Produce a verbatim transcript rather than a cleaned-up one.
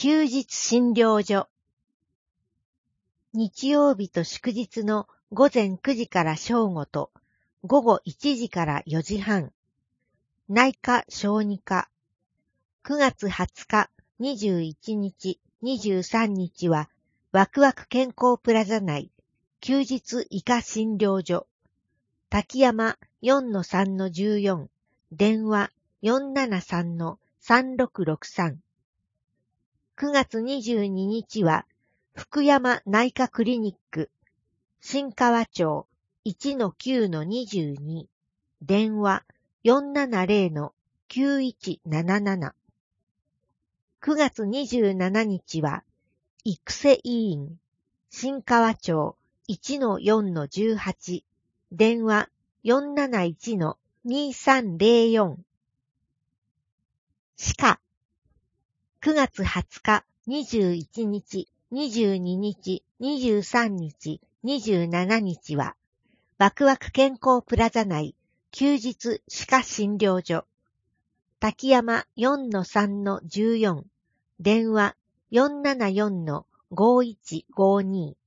休日診療所。日曜日と祝日の午前くじから正午と午後いちじからよじはん。内科小児科。くがつはつか、にじゅういちにち、にじゅうさんにちはワクワク健康プラザ内休日医科診療所。滝山 よんのさんのじゅうよん。電話 よんななさんのさんろくろくさん。くがつにじゅうににちは福山内科クリニック。新川町 いちのきゅうのにじゅうに。電話 よんななぜろのきゅういちなななな。くがつにじゅうしちにちは育成医院。新川町 いちのよんのじゅうはち。電話 よんなないちのにさんぜろよん。歯科。くがつはつか、にじゅういちにち、にじゅうににち、にじゅうさんにち、にじゅうしちにちはワクワク健康プラザ内休日歯科診療所。滝山 よんのさんのじゅうよん。電話 よんななよんのごいちごに。